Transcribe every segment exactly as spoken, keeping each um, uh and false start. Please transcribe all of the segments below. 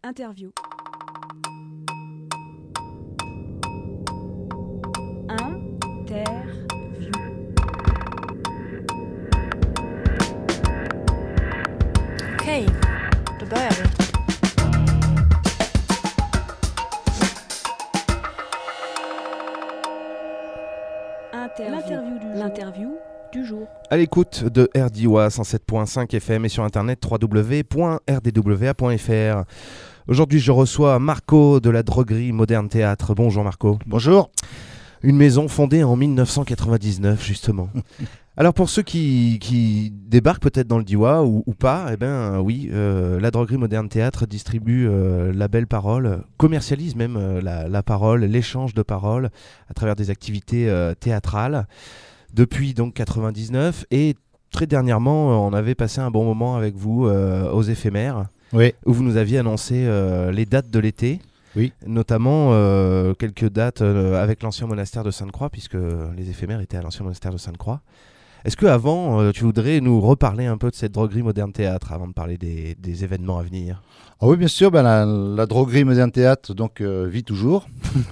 Interview. Interview. Okej, då börjar vi. Interview. L'interview du, L'interview du jour. À l'écoute de R D W A cent sept point cinq F M et sur internet w w w point r d w a point f r. Aujourd'hui, je reçois Marco de la Droguerie Moderne Théâtre. Bonjour Marco. Bonjour. Une maison fondée en mille neuf cent quatre-vingt-dix-neuf, justement. Alors pour ceux qui, qui débarquent peut-être dans le D W A ou, ou pas, eh ben oui, euh, la Droguerie Moderne Théâtre distribue euh, la belle parole, commercialise même euh, la, la parole, l'échange de paroles à travers des activités euh, théâtrales depuis donc quatre-vingt-dix-neuf, et très dernièrement on avait passé un bon moment avec vous euh, aux éphémères, oui. Où vous nous aviez annoncé euh, les dates de l'été. Oui. Notamment euh, quelques dates euh, avec l'ancien monastère de Sainte-Croix, puisque les éphémères étaient à l'ancien monastère de Sainte-Croix. Est-ce que avant, euh, tu voudrais nous reparler un peu de cette Droguerie Moderne Théâtre avant de parler des, des événements à venir? Ah oui, bien sûr. Ben la, la Droguerie Moderne Théâtre donc euh, vit toujours.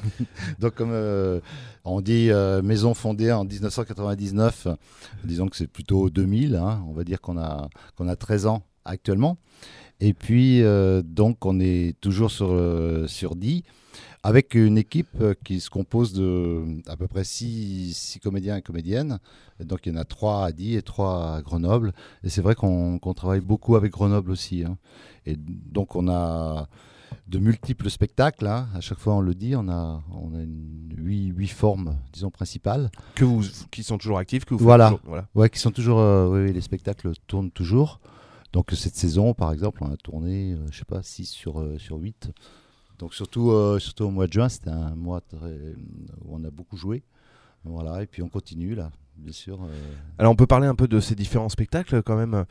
Donc comme euh, on dit, euh, maison fondée en dix-neuf cent quatre-vingt-dix-neuf. Disons que c'est plutôt deux mille. Hein, on va dire qu'on a qu'on a treize ans actuellement. Et puis euh, donc on est toujours sur euh, sur dix, avec une équipe qui se compose de à peu près six comédiens et comédiennes. Et donc il y en a trois à dix et trois à Grenoble. Et c'est vrai qu'on, qu'on travaille beaucoup avec Grenoble aussi. Hein. Et donc on a de multiples spectacles. Hein. À chaque fois on le dit, on a on a une, huit, huit formes, disons, principales. Que vous, qui sont toujours actives, que vous voilà. faites toujours, voilà. Ouais, qui sont toujours. Euh, oui, les spectacles tournent toujours. Donc cette saison, par exemple, on a tourné, euh, je sais pas, six sur, euh, sur huit. Donc surtout, euh, surtout au mois de juin, c'était un mois très, où on a beaucoup joué. Voilà, et puis on continue là, bien sûr. Euh... Alors on peut parler un peu de ces différents spectacles quand même.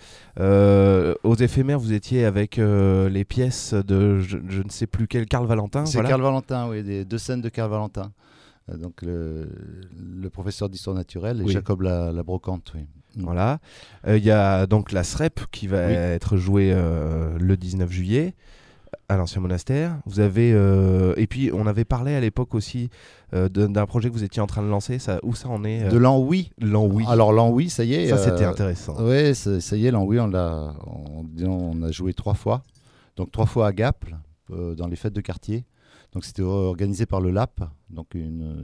Euh, aux éphémères, vous étiez avec euh, les pièces de je, je ne sais plus quel, Karl Valentin. C'est voilà. Karl Valentin, oui, des deux scènes de Karl Valentin. Euh, donc le, le professeur d'histoire naturelle et oui. Jacob la, la Brocante, oui. Voilà. Il euh, y a donc la S R E P qui va oui. être jouée euh, le dix-neuf juillet à l'ancien monastère. Vous avez euh, et puis on avait parlé à l'époque aussi euh, de, d'un projet que vous étiez en train de lancer. Ça, où ça en est euh... De l'an oui. L'an oui. Alors l'an oui, ça y est. Ça c'était euh, intéressant. Oui, ça, ça y est, l'an oui, on l'a, on, on a joué trois fois. Donc trois fois à Gap, euh, dans les fêtes de quartier. Donc c'était organisé par le L A P, donc une,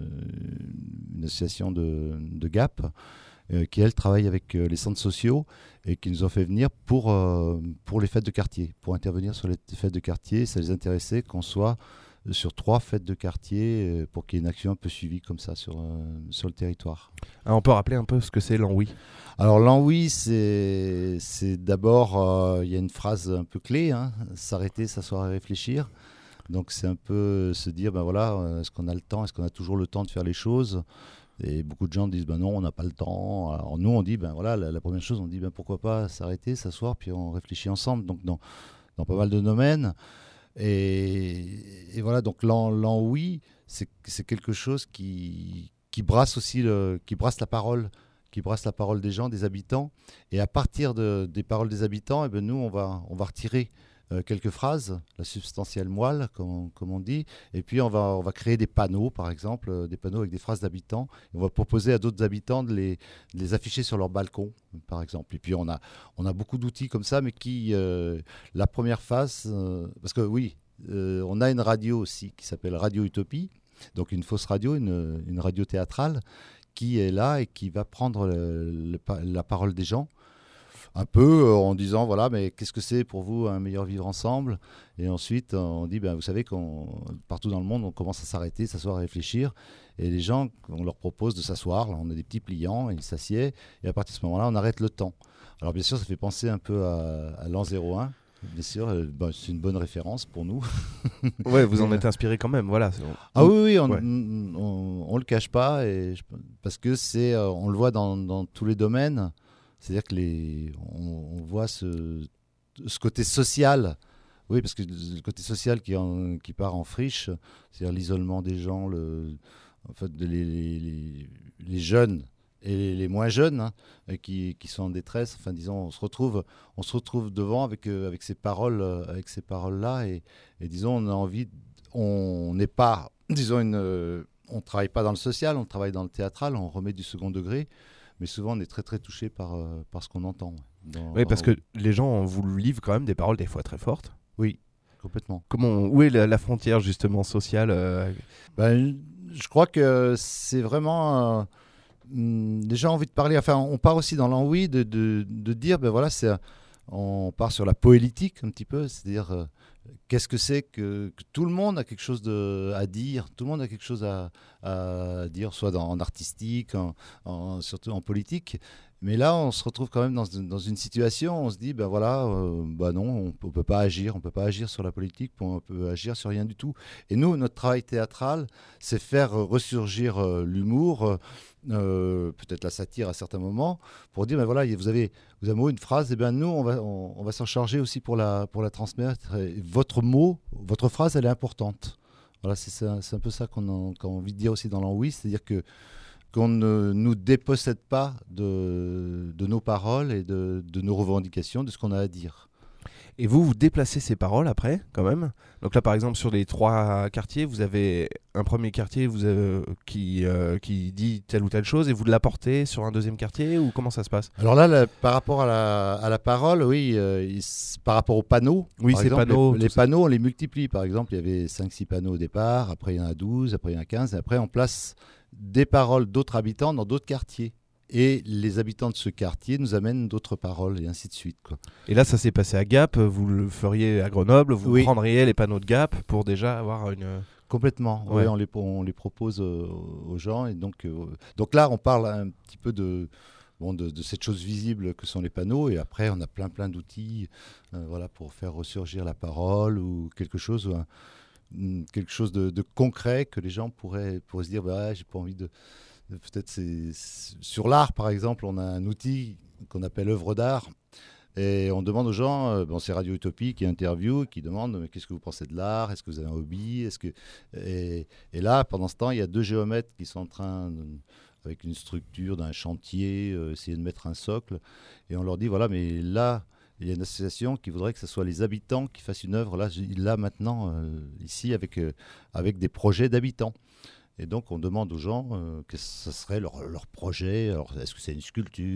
une association de, de Gap. Euh, qui, elle, travaille avec euh, les centres sociaux et qui nous ont fait venir pour, euh, pour les fêtes de quartier, pour intervenir sur les fêtes de quartier. Ça les intéressait qu'on soit sur trois fêtes de quartier euh, pour qu'il y ait une action un peu suivie comme ça sur, euh, sur le territoire. Ah, on peut rappeler un peu ce que c'est l'an oui? Alors l'an oui, c'est, c'est d'abord, il euh, y a une phrase un peu clé, hein, s'arrêter, s'asseoir et réfléchir. Donc c'est un peu se dire, ben voilà, est-ce qu'on a le temps, est-ce qu'on a toujours le temps de faire les choses ? Et beaucoup de gens disent ben non, on n'a pas le temps. Alors nous on dit ben voilà, la, la première chose, on dit ben pourquoi pas s'arrêter, s'asseoir, puis on réfléchit ensemble. Donc dans, dans pas mal de domaines. Et, et voilà, donc l'an, l'an oui, c'est, c'est quelque chose qui, qui brasse aussi le, qui brasse la parole, qui brasse la parole des gens, des habitants. Et à partir de, des paroles des habitants, et ben nous on va, on va retirer Euh, quelques phrases, la substantielle moelle, comme, comme on dit, et puis on va, on va créer des panneaux, par exemple, euh, des panneaux avec des phrases d'habitants, et on va proposer à d'autres habitants de les, de les afficher sur leur balcon, par exemple. Et puis on a, on a beaucoup d'outils comme ça, mais qui, euh, la première phase, euh, parce que oui, euh, on a une radio aussi qui s'appelle Radio Utopie, donc une fausse radio, une, une radio théâtrale, qui est là et qui va prendre le, le, la parole des gens, un peu en disant voilà, mais qu'est-ce que c'est pour vous un meilleur vivre ensemble? Et ensuite on dit ben vous savez qu'on partout dans le monde on commence à s'arrêter, s'asseoir, à réfléchir, et les gens, on leur propose de s'asseoir, là, on a des petits pliants, ils s'assiedent, et à partir de ce moment-là on arrête le temps. Alors bien sûr ça fait penser un peu à, à l'an zéro un. Bien sûr, euh, bah, c'est une bonne référence pour nous. Ouais, vous en êtes inspiré quand même, voilà. Ah oui, oui, on ouais. on, on, on le cache pas, et je, parce que c'est, euh, on le voit dans, dans tous les domaines. C'est-à-dire que les, on, on voit ce, ce côté social, oui, parce que le côté social qui, en, qui part en friche, c'est-à-dire l'isolement des gens, le, en fait, les, les, les jeunes et les, les moins jeunes hein, qui, qui sont en détresse. Enfin, disons, on se retrouve, on se retrouve devant avec, euh, avec ces paroles, euh, avec ces paroles-là, et, et disons, on a envie, on n'est pas, disons, une, euh, on travaille pas dans le social, on travaille dans le théâtral, on remet du second degré, mais souvent on est très très touché par, euh, par ce qu'on entend. Dans, Oui, parce dans... que les gens vous livrent quand même des paroles des fois très fortes. Oui, complètement. Comment, où est la, la frontière justement sociale euh... Ben, je crois que c'est vraiment... Euh, les gens ont envie de parler, enfin on part aussi dans l'envie de, de, de dire, ben voilà, c'est, on part sur la poétique un petit peu, c'est-à-dire euh, qu'est-ce que c'est que, que tout le monde a quelque chose de, à dire, tout le monde a quelque chose à, à dire, soit dans, en artistique, en, en, surtout en politique. Mais là, on se retrouve quand même dans, dans une situation où on se dit, ben voilà, euh, ben non, on ne peut pas agir, on peut pas agir sur la politique, on peut agir sur rien du tout. Et nous, notre travail théâtral, c'est faire ressurgir euh, l'humour, euh, euh, peut-être la satire à certains moments, pour dire, ben voilà, vous avez, vous avez une phrase, et bien nous, on va, on, on va s'en charger aussi pour la, pour la transmettre. Et votre mot, votre phrase, elle est importante. Voilà, c'est, ça, c'est un peu ça qu'on a, qu'on a envie de dire aussi dans l'envie, c'est-à-dire que qu'on ne nous dépossède pas de, de nos paroles et de, de nos revendications, de ce qu'on a à dire. Et vous, vous déplacez ces paroles après, quand même. Donc là, par exemple, sur les trois quartiers, vous avez un premier quartier vous avez, qui, euh, qui dit telle ou telle chose, et vous l'apportez sur un deuxième quartier, ou comment ça se passe ? Alors là, là, par rapport à la, à la parole, oui, euh, il, par rapport aux panneaux, oui, par ces exemple, panneaux, les, les panneaux, on les multiplie. Par exemple, il y avait cinq six panneaux au départ, après il y en a douze, après il y en a quinze, et après on place des paroles d'autres habitants dans d'autres quartiers. Et les habitants de ce quartier nous amènent d'autres paroles, et ainsi de suite, quoi. Et là, ça s'est passé à Gap, vous le feriez à Grenoble, vous oui. prendriez les panneaux de Gap pour déjà avoir une... Complètement, ouais. Oui, on les, on les propose euh, aux gens. Et donc, euh, donc là, on parle un petit peu de, bon, de, de cette chose visible que sont les panneaux, et après, on a plein plein d'outils euh, voilà, pour faire ressurgir la parole, ou quelque chose... Ou un, quelque chose de, de concret que les gens pourraient, pourraient se dire bah, j'ai pas envie de, de peut-être c'est, c'est sur l'art par exemple, on a un outil qu'on appelle œuvre d'art et on demande aux gens, euh, bon, c'est Radio Utopie qui interviewe, qui demande mais qu'est-ce que vous pensez de l'art, est-ce que vous avez un hobby, est-ce que et, et là pendant ce temps il y a deux géomètres qui sont en train de, avec une structure d'un chantier euh, essayer de mettre un socle, et on leur dit voilà mais là il y a une association qui voudrait que ce soit les habitants qui fassent une œuvre là, là maintenant, euh, ici, avec, euh, avec des projets d'habitants. Et donc, on demande aux gens euh, que ce serait leur, leur projet. Alors, est-ce que c'est une sculpture ?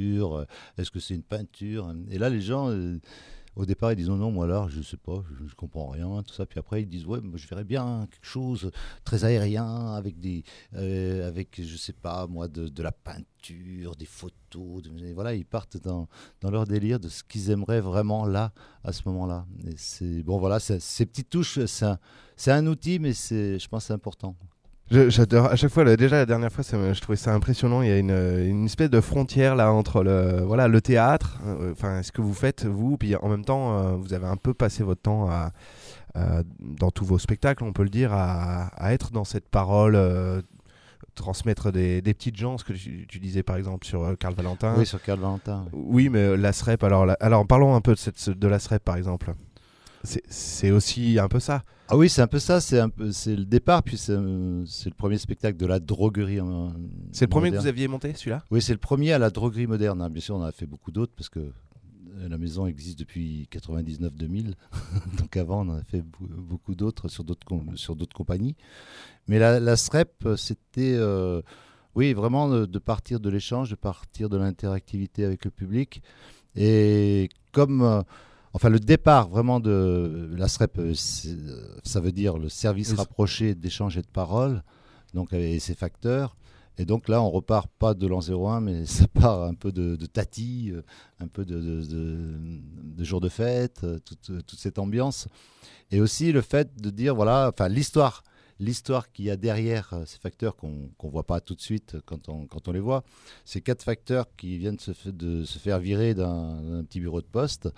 Est-ce que c'est une peinture ? Et là, les gens, euh, au départ, ils disent non, non, moi là, je ne sais pas, je ne comprends rien, tout ça. Puis après, ils disent ouais, moi, je verrais bien quelque chose très aérien, avec des, euh, avec, je ne sais pas, moi, de, de la peinture, des photos. De, et voilà, ils partent dans, dans leur délire de ce qu'ils aimeraient vraiment là, à ce moment-là. Et c'est, bon, voilà, c'est, ces petites touches, c'est un, c'est un outil, mais c'est, je pense que c'est important. Je, j'adore, à chaque fois, là, déjà la dernière fois, ça me, je trouvais ça impressionnant. Il y a une, une espèce de frontière là entre le, voilà, le théâtre, enfin, euh, ce que vous faites, vous, puis en même temps, euh, vous avez un peu passé votre temps à, à, dans tous vos spectacles, on peut le dire, à, à être dans cette parole, euh, transmettre des, des petites gens, ce que tu, tu disais par exemple sur euh, Karl Valentin. Oui, sur Karl Valentin. Oui, oui mais euh, la S R E P, alors, la, alors parlons un peu de, cette, de la S R E P par exemple. C'est, c'est aussi un peu ça. Ah oui, c'est un peu ça, c'est, un peu, c'est le départ, puis c'est, c'est le premier spectacle de la droguerie. En, c'est le premier moderne. que vous aviez monté, celui-là ? Oui, c'est le premier à la droguerie moderne. Bien sûr, on en a fait beaucoup d'autres, parce que la maison existe depuis quatre-vingt-dix-neuf deux mille. Donc avant, on en a fait beaucoup d'autres sur d'autres, sur d'autres compagnies. Mais la, la S R E P, c'était... Euh, oui, vraiment de, de partir de l'échange, de partir de l'interactivité avec le public. Et comme... Euh, Enfin, le départ vraiment de la S R E P, ça veut dire le service rapproché d'échange et de parole, donc avec ses facteurs. Et donc là, on repart pas de l'an zéro un, mais ça part un peu de, de tati, un peu de, de, de, de jour de fête, toute, toute cette ambiance. Et aussi le fait de dire, voilà, enfin l'histoire, l'histoire qu'il y a derrière ces facteurs qu'on qu'on voit pas tout de suite quand on, quand on les voit. Ces quatre facteurs qui viennent se, f- de se faire virer d'un, d'un petit bureau de poste,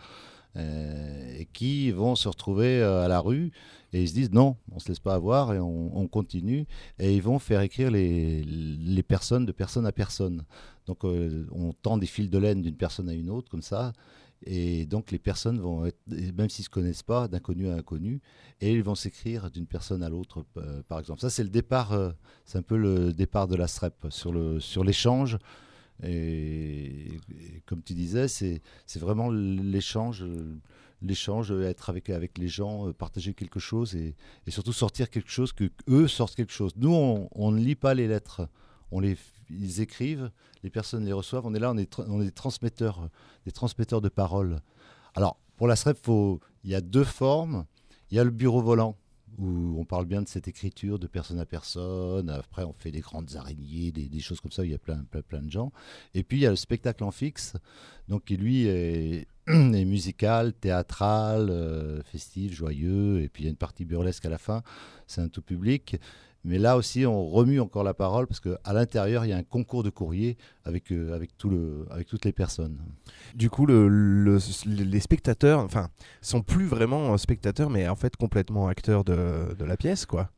Euh, et qui vont se retrouver euh, à la rue et ils se disent non, on ne se laisse pas avoir et on, on continue, et ils vont faire écrire les, les personnes de personne à personne. Donc euh, on tend des fils de laine d'une personne à une autre comme ça, et donc les personnes vont être, même s'ils ne se connaissent pas, d'inconnu à inconnu, et ils vont s'écrire d'une personne à l'autre, euh, par exemple. Ça c'est le départ, euh, c'est un peu le départ de la S R E P sur, le, sur l'échange. Et, et comme tu disais, c'est, c'est vraiment l'échange, l'échange, être avec, avec les gens, partager quelque chose et, et surtout sortir quelque chose, que eux sortent quelque chose. Nous, on, on ne lit pas les lettres, on les, ils écrivent, les personnes les reçoivent. On est là, on est, on est des transmetteurs, des transmetteurs de paroles. Alors, pour la S R E P, faut, il y a deux formes. Il y a le bureau volant, où on parle bien de cette écriture de personne à personne. Après, on fait des grandes araignées, des, des choses comme ça, où il y a plein, plein, plein de gens. Et puis, il y a le spectacle en fixe, donc qui, lui, est, est musical, théâtral, euh, festif, joyeux. Et puis, il y a une partie burlesque à la fin. C'est un tout public. Mais là aussi, on remue encore la parole parce qu'à l'intérieur, il y a un concours de courrier avec, euh, avec, tout le, avec toutes les personnes. Du coup, le, le, les spectateurs, enfin, sont plus vraiment spectateurs, mais en fait complètement acteurs de, de la pièce, quoi.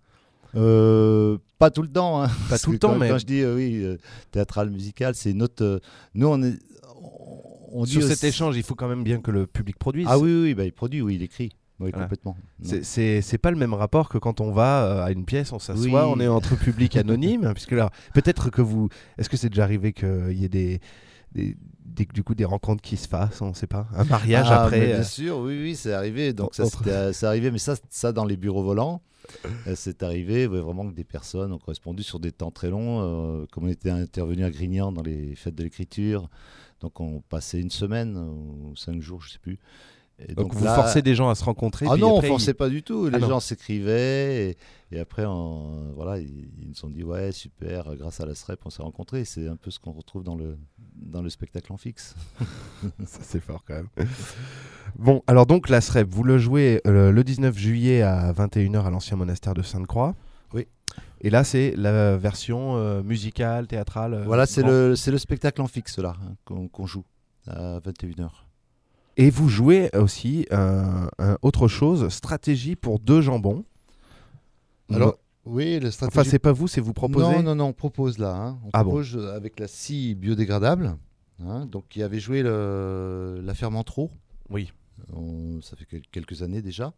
Euh, pas tout le temps. Hein. Pas tout le temps, quand, mais... Quand je dis, euh, oui, euh, théâtral, musical, c'est notre... Euh, nous, on est... On, on Sur dit cet aussi... échange, il faut quand même bien que le public produise. Ah oui, oui, bah, il produit, oui, il écrit. Oui, voilà. Complètement. C'est, c'est, c'est pas le même rapport que quand on va euh, à une pièce, on s'assoit, oui. on est entre public anonyme. Puisque là, peut-être que vous. Est-ce que c'est déjà arrivé qu'il y ait des, des, des, du coup, des rencontres qui se fassent, on ne sait pas, un mariage ah, après. Bien euh... sûr, oui, oui, c'est arrivé. Donc ça, entre... c'était, c'est arrivé, mais ça, ça dans les bureaux volants, euh, c'est arrivé ouais, vraiment que des personnes ont correspondu sur des temps très longs. Euh, comme on était intervenu à Grignan dans les fêtes de l'écriture, donc on passait une semaine ou cinq jours, je sais plus. Et donc, donc vous là... forcez des gens à se rencontrer. Ah puis non, après, on ne forçait il... pas du tout. Les ah gens s'écrivaient et, et après, on, voilà, ils, ils nous ont dit ouais, super, grâce à la S R E P, on s'est rencontrés. C'est un peu ce qu'on retrouve dans le, dans le spectacle en fixe. Ça, c'est fort quand même. Bon, alors donc la S R E P, vous le jouez euh, le dix-neuf juillet à vingt et une heures à l'ancien monastère de Sainte-Croix. Oui. Et là, c'est la version euh, musicale, théâtrale. Euh, voilà, c'est grand... le, c'est le spectacle en fixe là hein, qu'on, qu'on joue à vingt et une heures. Et vous jouez aussi euh, un autre chose, stratégie pour deux jambons. Alors, oui, la stratégie... Enfin, c'est pas vous, c'est vous proposez. Non, non, non, on propose là. Hein. On ah propose bon. avec la scie biodégradable. Hein, donc, qui avait joué le, la Fermentro. Oui. On, ça fait quelques années déjà.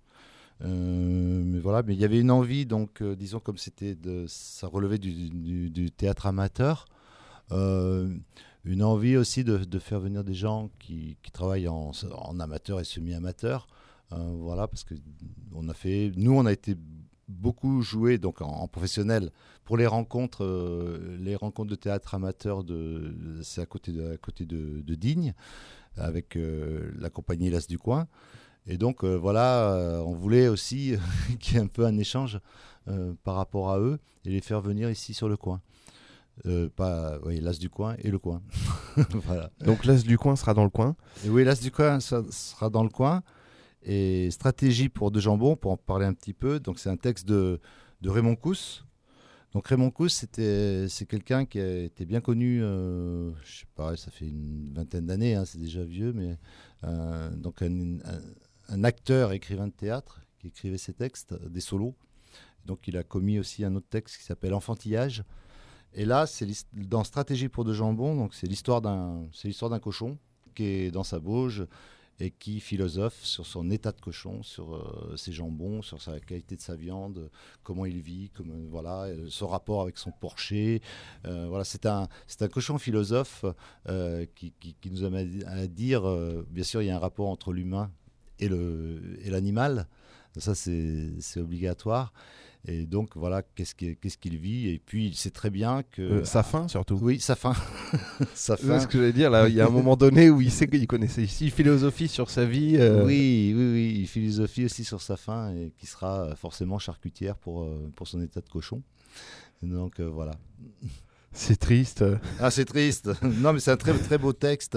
Euh, mais voilà, mais il y avait une envie, donc, euh, disons, comme c'était de, ça relevait du, du, du théâtre amateur. Euh, une envie aussi de, de faire venir des gens qui, qui travaillent en, en amateur et semi-amateur. Euh, voilà, parce que on a fait, nous, on a été beaucoup joué donc en, en professionnel pour les rencontres, euh, les rencontres de théâtre amateur. De, c'est à côté de, à côté de, de Digne, avec euh, la compagnie L'As du Coin. Et donc euh, voilà, euh, on voulait aussi qu'il y ait un peu un échange euh, par rapport à eux et les faire venir ici sur le coin. Euh, pas, oui, L'As du Coin et le coin. Voilà. Donc L'As du Coin sera dans le coin. Et oui, L'As du Coin ça sera dans le coin. Et stratégie pour deux jambons, pour en parler un petit peu. Donc c'est un texte de, de Raymond Cousse. Donc Raymond Cousse, c'était, c'est quelqu'un qui a été bien connu, euh, je sais pas, ça fait une vingtaine d'années, hein, c'est déjà vieux, mais euh, donc un, un, un acteur, écrivain de théâtre qui écrivait ses textes, des solos. Donc il a commis aussi un autre texte qui s'appelle Enfantillage. Et là, c'est dans Stratégie pour deux jambons, donc c'est l'histoire d'un, c'est l'histoire d'un cochon qui est dans sa bauge et qui philosophe sur son état de cochon, sur euh, ses jambons, sur sa qualité de sa viande, comment il vit, comme, euh, voilà, euh, son rapport avec son porcher. Euh, voilà, c'est un, c'est un cochon philosophe euh, qui, qui, qui nous amène à dire, euh, bien sûr, il y a un rapport entre l'humain et, le, et l'animal. Ça, c'est, c'est obligatoire. Et donc, voilà, qu'est-ce qu'il, qu'est-ce qu'il vit. Et puis, il sait très bien que... Euh, sa faim, surtout. Oui, sa faim. sa faim. C'est ce que j'allais dire, là. Il y a un moment donné où il sait qu'il connaissait ici, il philosophie sur sa vie. Euh... Oui, oui, oui. Il philosophie aussi sur sa faim et qui sera forcément charcutière pour, euh, pour son état de cochon. Donc, euh, voilà. C'est triste. Ah, c'est triste. Non, mais c'est un très, très beau texte.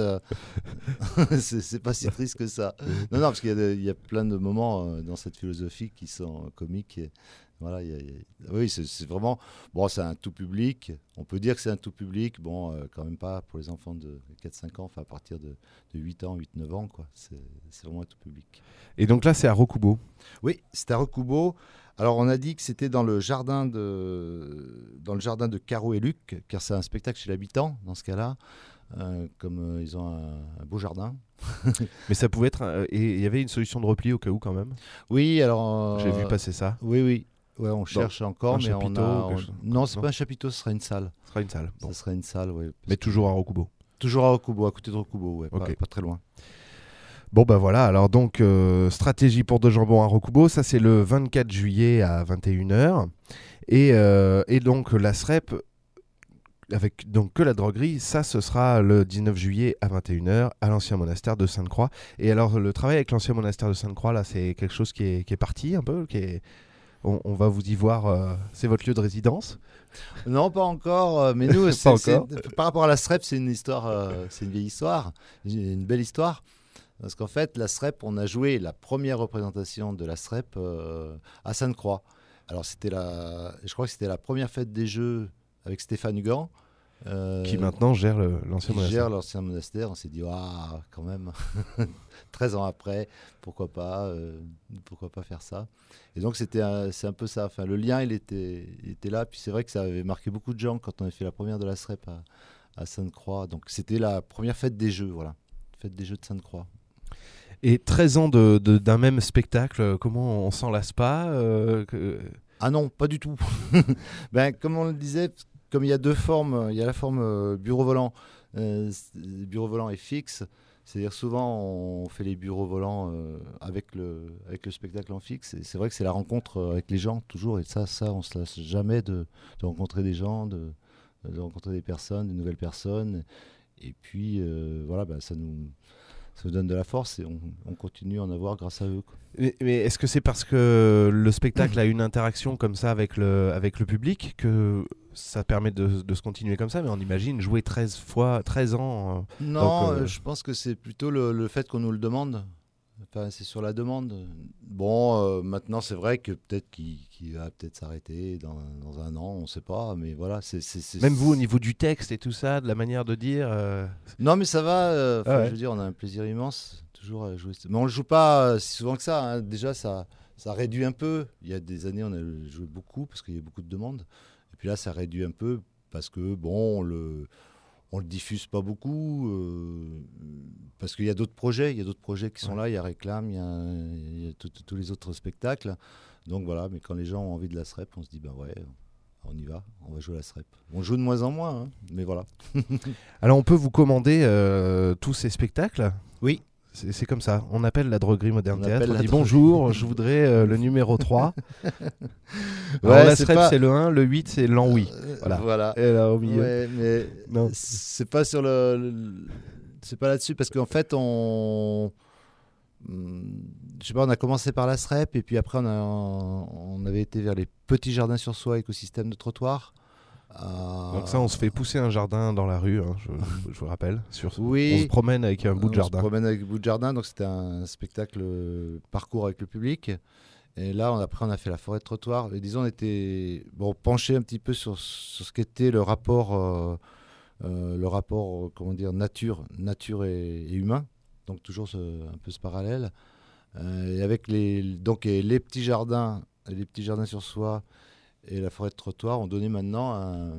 c'est, c'est pas si triste que ça. Non, non, parce qu'il y a, de, il y a plein de moments euh, dans cette philosophie qui sont comiques. Et, voilà, il y a, il y a... Oui, c'est, c'est vraiment... Bon, c'est un tout public. On peut dire que c'est un tout public. Bon, euh, quand même pas pour les enfants de quatre cinq ans, enfin à partir de, de huit ans, huit neuf ans, quoi. C'est, c'est vraiment un tout public. Et donc là, c'est à Rokubo. Oui, c'est à Rokubo. Alors, on a dit que c'était dans le jardin de, dans le jardin de Caro et Luc, car c'est un spectacle chez l'habitant, dans ce cas-là, euh, comme euh, ils ont un, un beau jardin. Mais ça pouvait être... Un... Et il y avait une solution de repli au cas où, quand même. Oui, alors... Euh, J'ai vu passer ça. Oui, oui. Ouais, on cherche dans encore, mais chapiteau, on a... On... Chose... Non, c'est non. pas un chapiteau, ce sera une salle. Ce sera une salle. Bon. Ce sera une salle, oui. Mais toujours à Rokubo. Toujours à Rokubo, à côté de Rokubo, ouais, Ok. pas, pas très loin. Bon ben voilà, alors donc euh, stratégie pour de jambon à Rokubo, ça c'est le vingt-quatre juillet à vingt et une heures. Et, euh, et donc la S R E P, avec donc que la droguerie, ça ce sera le dix-neuf juillet à vingt et une heures à l'ancien monastère de Sainte-Croix. Et alors le travail avec l'ancien monastère de Sainte-Croix, là c'est quelque chose qui est, qui est parti un peu, qui est... on, on va vous y voir, euh, c'est votre lieu de résidence? Non, pas encore, euh, mais nous, Pas c'est, encore. c'est- par rapport à la S R E P, c'est une histoire, euh, c'est une vieille histoire, une belle histoire. Parce qu'en fait, la S R E P, on a joué la première représentation de la S R E P euh, à Sainte-Croix. Alors, c'était la, je crois que c'était la première fête des Jeux avec Stéphane Hugan. euh, Qui maintenant gère le- l'ancien qui monastère. gère l'ancien monastère. On s'est dit, waouh, quand même, treize ans après, pourquoi pas, euh, pourquoi pas faire ça. Et donc, c'était un- c'est un peu ça. Enfin, le lien, il était, il était là. Puis c'est vrai que ça avait marqué beaucoup de gens quand on a fait la première de la S R E P à, à Sainte-Croix. Donc, c'était la première fête des Jeux, voilà. Fête des Jeux de Sainte-Croix. Et treize ans de, de- d'un même spectacle, comment on s'en lasse pas euh, que... Ah non, pas du tout. Ben, comme on le disait, comme il y a deux formes, il y a la forme euh, bureau volant. Euh, le bureau volant est fixe, c'est-à-dire souvent on fait les bureaux volants euh, avec, le, avec le spectacle en fixe. Et c'est vrai que c'est la rencontre avec les gens toujours, et ça, ça on se lasse jamais de, de rencontrer des gens, de, de rencontrer des personnes, des nouvelles personnes. Et puis euh, voilà, ben, ça nous... ça nous donne de la force et on, on continue à en avoir grâce à eux, quoi. Mais, mais est-ce que c'est parce que le spectacle a une interaction comme ça avec le, avec le public que ça permet de, de se continuer comme ça? Mais on imagine jouer treize fois, treize ans. euh, Non, Donc, euh, euh, je pense que c'est plutôt le, le fait qu'on nous le demande. Enfin, c'est sur la demande. Bon, euh, maintenant, c'est vrai que peut-être qu'il, qu'il va peut-être s'arrêter dans, dans un an, on ne sait pas, mais voilà. C'est, c'est, c'est- Même vous, au niveau du texte et tout ça, de la manière de dire. euh, Non, mais ça va. euh, enfin, Ah ouais. Je veux dire, on a un plaisir immense toujours à jouer. Mais on ne le joue pas euh, si souvent que ça, hein. Déjà, ça, ça réduit un peu. Il y a des années, on a joué beaucoup parce qu'il y a beaucoup de demandes. Et puis là, ça réduit un peu parce que, bon, on le... On le diffuse pas beaucoup euh, parce qu'il y a d'autres projets, il y a d'autres projets qui sont Ouais. là, il y a Réclame, il y a, il y a tout- tout- tous les autres spectacles. Donc voilà, mais quand les gens ont envie de la S R E P, on se dit ben ouais, on y va, on va jouer à la S R E P. On joue de moins en moins, hein, mais voilà. Alors, on peut vous commander euh, tous ces spectacles? Oui. C'est, c'est comme ça. On appelle la Droguerie Moderne On Théâtre. appelle On la dit droguerie. bonjour, je voudrais euh, le numéro trois. Alors, Ouais, la c'est S R E P, pas- c'est le un, le huit, c'est l'an oui. Euh, Voilà. voilà. Et là, au milieu. Ouais, mais Non. c'est pas sur le, le- c'est pas là-dessus parce qu'en fait on, hum, je sais pas, on a commencé par la S R E P et puis après on a, on avait été vers les petits jardins sur soie, écosystème de trottoir. Euh, Donc ça, on se fait pousser un jardin dans la rue, hein, je, je vous rappelle. Sur, Oui. On se promène avec un bout de On jardin. se promène avec un bout de jardin, donc c'était un spectacle euh, parcours avec le public. Et là, on, après, on a fait la forêt de trottoir. Et disons, on était bon, penché un petit peu sur, sur ce qu'était le rapport, euh, euh, le rapport, euh, comment dire, nature, nature et, et humain. Donc toujours ce- un peu ce parallèle. Euh, et avec les, donc, et les petits jardins, les petits jardins sur soie et la forêt de trottoir, on donnait maintenant un,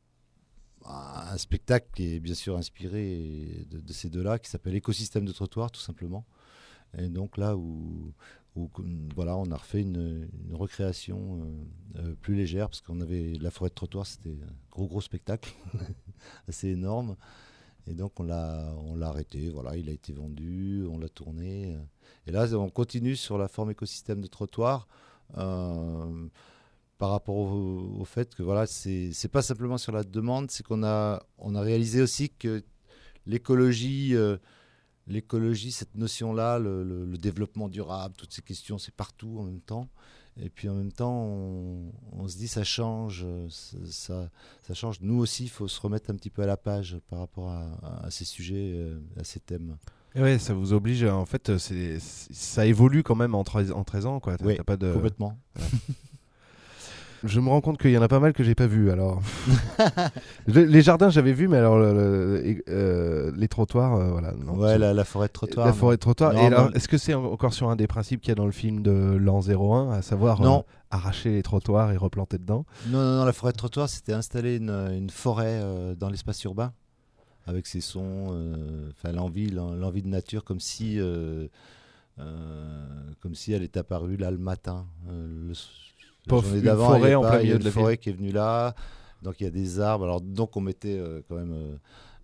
un spectacle qui est bien sûr inspiré de, de ces deux-là, qui s'appelle Écosystème de trottoir, tout simplement. Et donc là où, où voilà, on a refait une, une recréation euh, euh, plus légère, parce qu'on avait la forêt de trottoir, c'était un gros gros spectacle, assez énorme. Et donc on l'a, on l'a arrêté, voilà, il a été vendu, on l'a tourné. Et là, on continue sur la forme écosystème de trottoir. Euh, par rapport au, au fait que voilà, c'est, c'est pas simplement sur la demande, c'est qu'on a, on a réalisé aussi que l'écologie, euh, l'écologie, cette notion-là, le, le- le développement durable, toutes ces questions, c'est partout en même temps. Et puis en même temps, on, on se dit ça change, euh, ça, ça, ça change. Nous aussi, il faut se remettre un petit peu à la page par rapport à, à- à ces sujets, euh, à ces thèmes. Et ouais, ça vous oblige, en fait, c'est, c'est- ça évolue quand même en treize, en treize ans, quoi. T'as- Oui, t'as pas de... Complètement. Je me rends compte qu'il y en a pas mal que j'ai pas vu, alors. Le- les jardins, j'avais vu, mais alors le- le- euh, les trottoirs, euh, voilà. Non, Ouais, c'est- la, la forêt de trottoir. La non. forêt de trottoir. Non, Et alors, mais- est-ce que c'est en- encore sur un des principes qu'il y a dans le film de l'an zéro un, à savoir Non. euh, arracher les trottoirs et replanter dedans? Non, non, non, la forêt de trottoir, c'était installer une, une forêt euh, dans l'espace urbain, avec ses sons, euh, enfin l'envie, l'en- l'envie de nature, comme si, euh, euh, comme si elle était apparue là le matin. Euh, le, la Pof, journée une d'avant, forêt il y a en pas- plein il y a milieu une de la forêt qui est venue là, donc il y a des arbres. Alors donc on mettait euh, quand même euh,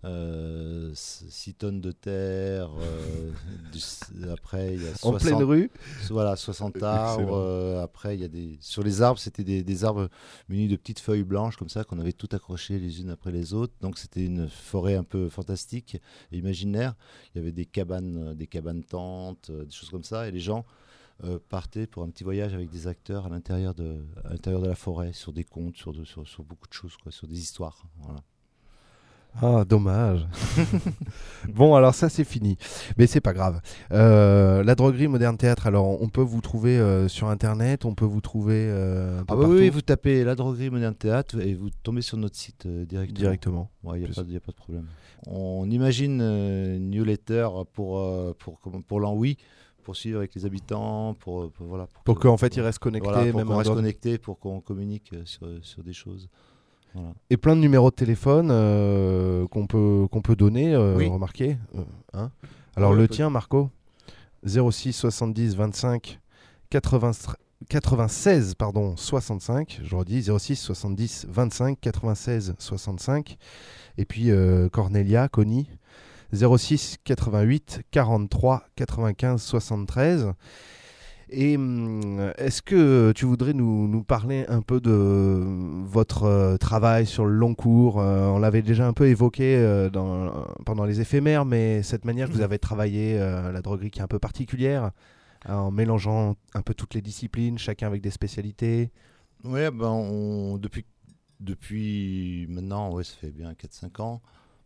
Euh, six tonnes de terre, euh, du, après il y a En soixante, pleine rue. voilà, soixante arbres, euh, après il y a des, sur les arbres c'était des, des arbres munis de petites feuilles blanches comme ça qu'on avait tout accrochées les unes après les autres, donc c'était une forêt un peu fantastique et imaginaire. Il y avait des cabanes, des cabanes tentes, des choses comme ça, et les gens euh, partaient pour un petit voyage avec des acteurs à l'intérieur de, à l'intérieur de la forêt, sur des contes, sur, de, sur, sur beaucoup de choses, quoi, sur des histoires, voilà. Ah, dommage. Bon, alors ça, c'est fini. Mais c'est pas grave. Euh, la Droguerie Moderne Théâtre, alors on peut vous trouver euh, sur Internet, on peut vous trouver euh, un peu Ah bah partout. oui, vous tapez la Droguerie Moderne Théâtre et vous tombez sur notre site euh, directement. Directement. Il ouais, n'y a, Plus. a pas de problème. On imagine euh, une newsletter pour, euh, pour, pour, pour l'An-Oui, pour suivre avec les habitants, pour, pour, voilà, pour, Pour que, qu'en fait, ils restent connectés. Voilà, pour même qu'on en reste dehors. connectés, pour qu'on communique sur, sur des choses. Voilà. Et plein de numéros de téléphone euh, qu'on peut, qu'on peut donner, euh, Oui. remarquez. Euh, hein Alors Ouais, le peut- tien, Marco, zéro six soixante-dix vingt-cinq quatre-vingts quatre-vingt-seize pardon, soixante-cinq, je redis zéro six soixante-dix vingt-cinq quatre-vingt-seize soixante-cinq. Et puis euh, Cornelia, Connie, zéro six quatre-vingt-huit quarante-trois quatre-vingt-quinze soixante-treize. Et hum, est-ce que tu voudrais nous, nous parler un peu de votre euh, travail sur le long cours? Euh, On l'avait déjà un peu évoqué euh, dans, pendant les éphémères, mais cette manière que vous avez travaillé euh, la droguerie qui est un peu particulière, hein, en mélangeant un peu toutes les disciplines, chacun avec des spécialités. Ouais, ben on, depuis, depuis maintenant, ouais, ça fait bien quatre cinq ans,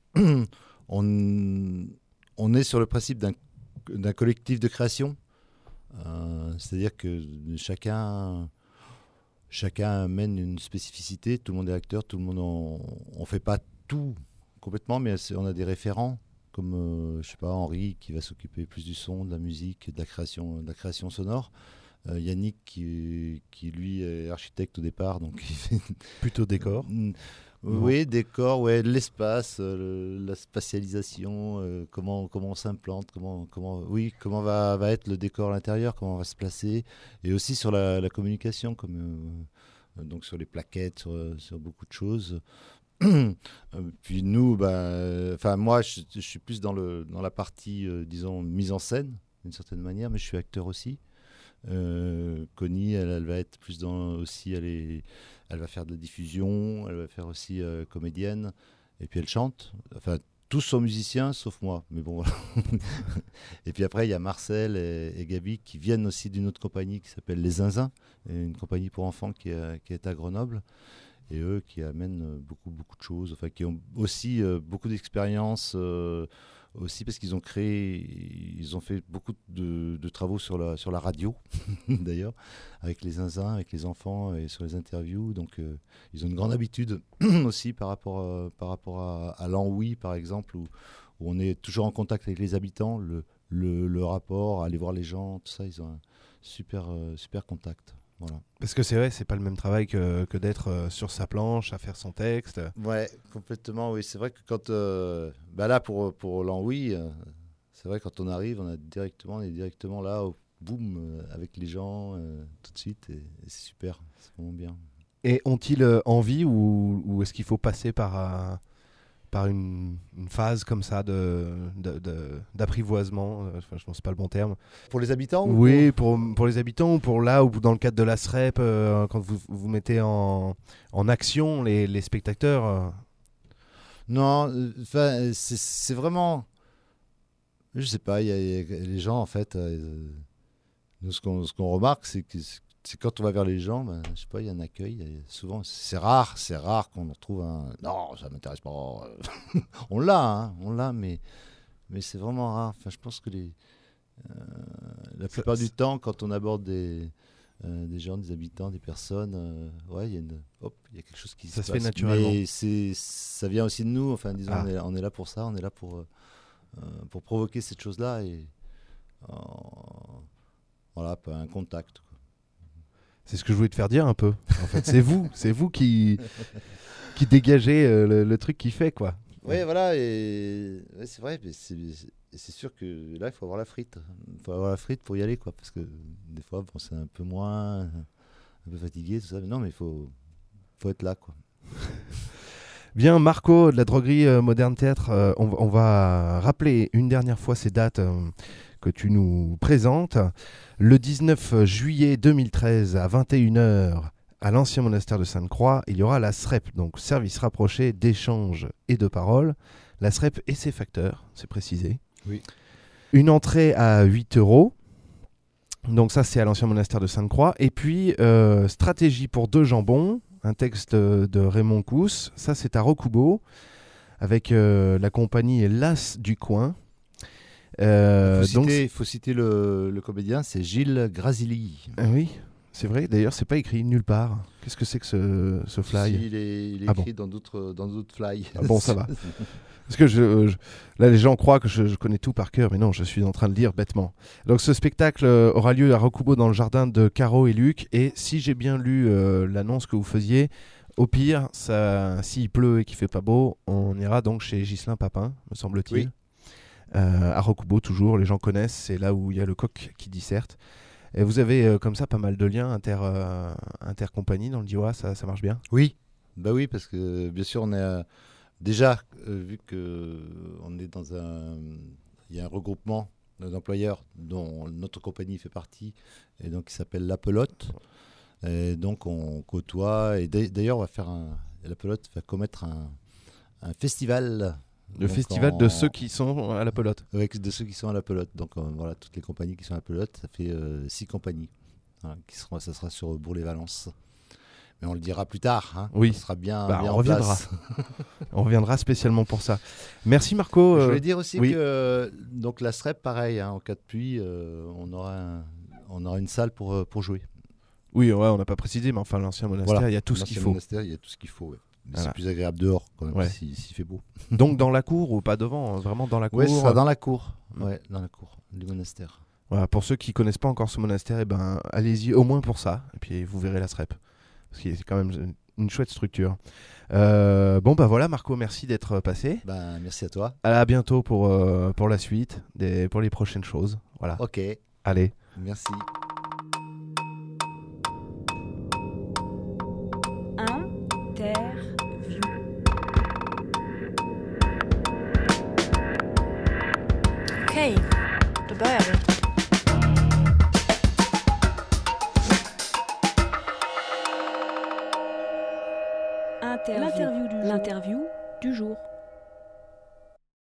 on, on est sur le principe d'un, d'un collectif de création. Euh, c'est-à-dire que chacun, chacun amène une spécificité, tout le monde est acteur, tout le monde on ne fait pas tout complètement, mais on a des référents comme euh, je sais pas, Henri qui va s'occuper plus du son, de la musique, de la création, de la création sonore. Euh, Yannick qui, qui lui est architecte au départ, donc il fait Plutôt décor. Oui, décor, ouais, l'espace, euh, le, la spatialisation, euh, comment, comment on s'implante, comment, comment, oui, comment va, va être le décor à l'intérieur, comment on va se placer, et aussi sur la, la communication, comme, euh, donc sur les plaquettes, sur, sur beaucoup de choses. euh, puis nous, bah, enfin moi, je, je suis plus dans, le, dans la partie, euh, disons, mise en scène, d'une certaine manière, mais je suis acteur aussi. Euh, Connie, elle, elle va être plus dans aussi, elle, est, elle va faire de la diffusion, elle va faire aussi euh, comédienne, et puis elle chante. Enfin, tous sont musiciens sauf moi, mais bon. Voilà. Et puis après, il y a Marcel et, et Gabi qui viennent aussi d'une autre compagnie qui s'appelle Les Zinzins, une compagnie pour enfants qui est, qui est à Grenoble. Et eux qui amènent beaucoup, beaucoup de choses, enfin, qui ont aussi euh, beaucoup d'expérience. Euh, aussi parce qu'ils ont créé, ils ont fait beaucoup de, de travaux sur la, sur la radio, d'ailleurs, avec les zinzins, avec les enfants et sur les interviews. Donc, euh, ils ont une grande habitude aussi par rapport, à, par rapport à, à l'An-Oui, par exemple, où, où on est toujours en contact avec les habitants, le, le, le rapport, aller voir les gens, tout ça, ils ont un super, euh, super contact. Voilà. Parce que c'est vrai, c'est pas le même travail que, que d'être euh, sur sa planche, à faire son texte. Ouais, complètement, oui. C'est vrai que quand... Euh, bah là, pour, pour l'An-Oui, euh, c'est vrai quand on arrive, on, a directement, on est directement là, au boum, euh, avec les gens, euh, tout de suite, et, et c'est super, c'est vraiment bien. Et ont-ils euh, envie ou, ou est-ce qu'il faut passer par, euh, par une, une phase comme ça de, de, de, d'apprivoisement, euh, enfin, je pense pas le bon terme. Pour les habitants ou Oui, pour, pour les habitants ou pour là, ou dans le cadre de la S R E P, euh, quand vous, vous mettez en, en action les, les spectateurs euh. Non, euh, c'est, c'est vraiment... Je sais pas, y a, y a, les gens, en fait, euh, nous, ce qu'on, ce qu'on remarque, c'est que c'est quand on va vers les gens, ben, je sais pas, il y a un accueil. Y a souvent, c'est rare, c'est rare qu'on retrouve un. Non, ça m'intéresse pas. on l'a, hein, on l'a, mais mais c'est vraiment rare. Enfin, je pense que les euh, la plupart ça, du temps, quand on aborde des euh, des gens, des habitants, des personnes, euh, ouais, il y a une, hop, il y a quelque chose qui ça se, se passe. fait naturellement. Mais c'est, ça vient aussi de nous. Enfin, disons, Ah. on, est, on est là pour ça, on est là pour euh, pour provoquer cette chose-là et euh, voilà, un contact. C'est ce que je voulais te faire dire un peu. En fait, c'est vous, c'est vous qui, qui dégagez euh, le, le truc qui fait, quoi. Oui, voilà, et ouais, c'est vrai, mais c'est, c'est sûr que là, il faut avoir la frite. Il faut avoir la frite pour y aller, quoi, parce que des fois, bon, c'est un peu moins, un peu fatigué, tout ça. Mais non, mais il faut, faut être là, quoi. Bien, Marco de la droguerie euh, Moderne Théâtre, euh, on, on va rappeler une dernière fois ces dates euh, que tu nous présentes. Le dix-neuf juillet deux mille treize à vingt et une heures à l'ancien monastère de Sainte-Croix, il y aura la S R E P, donc service rapproché d'échange et de parole. La S R E P et ses facteurs, c'est précisé. Oui. Une entrée à huit euros. Donc ça, c'est à l'ancien monastère de Sainte-Croix. Et puis, euh, stratégie pour deux jambons, un texte de Raymond Cousse. Ça, c'est à Rocubo, avec euh, la compagnie L'As du Coin. Euh, il faut donc, citer, faut citer le, le comédien, c'est Gilles Grasili. Ah oui, c'est vrai. D'ailleurs, c'est pas écrit nulle part. Qu'est-ce que c'est que ce, ce fly? Si, il est, il est ah écrit bon. dans d'autres dans d'autres fly. Ah bon, ça va. Parce que je, je, là, les gens croient que je, je connais tout par cœur, mais non, je suis en train de lire bêtement. Donc, ce spectacle euh, aura lieu à Rocubo dans le jardin de Caro et Luc. Et si j'ai bien lu euh, l'annonce que vous faisiez, au pire, ça, s'il pleut et qu'il fait pas beau, on ira donc chez Ghislain Papin, me semble-t-il. Oui. Euh, à Rocubo, toujours, les gens connaissent, c'est là où il y a le coq qui disserte. Et vous avez euh, comme ça pas mal de liens inter, euh, intercompagnie dans le Diois, ça, ça marche bien? Oui, bah oui, parce que bien sûr, on est euh, déjà, euh, vu qu'on est dans un. Il y a un regroupement d'employeurs dont notre compagnie fait partie, et donc qui s'appelle La Pelote. Et donc on côtoie, et d'ailleurs, on va faire un. La Pelote va commettre un, un festival. Le donc festival en... de ceux qui sont à la pelote. Avec de ceux qui sont à la pelote. Donc euh, voilà, toutes les compagnies qui sont à la pelote, ça fait euh, six compagnies. Voilà, qui seront, ça sera sur Bourg-les-Valences. Mais on le dira plus tard. Hein. Oui. Ça sera bien, bah, bien on en reviendra. place. On reviendra spécialement pour ça. Merci Marco. Je euh, voulais dire aussi oui. que donc la S R E P, pareil, hein, en cas de pluie, euh, on, aura un, on aura une salle pour, pour jouer. Oui, ouais, on n'a pas précisé, mais enfin l'ancien monastère, Voilà. il y a tout ce qu'il faut. Monastère, il y a tout ce qu'il faut. Ouais. Voilà. C'est plus agréable dehors quand même, Ouais. s'il si fait beau. Donc dans la cour ou pas devant, vraiment dans la cour. Oui, ce sera dans la cour. Ouais, dans la cour du monastère. Voilà, pour ceux qui connaissent pas encore ce monastère, eh ben, allez-y au moins pour ça, et puis vous verrez la S R E P. Parce que c'est quand même une chouette structure. Euh, bon, bah voilà, Marco, merci d'être passé. Ben, merci à toi. À bientôt pour, euh, pour la suite, des, pour les prochaines choses. Voilà. Ok, Allez. merci. Interview. Okej, då börjar vi. Interview. L'interview du jour.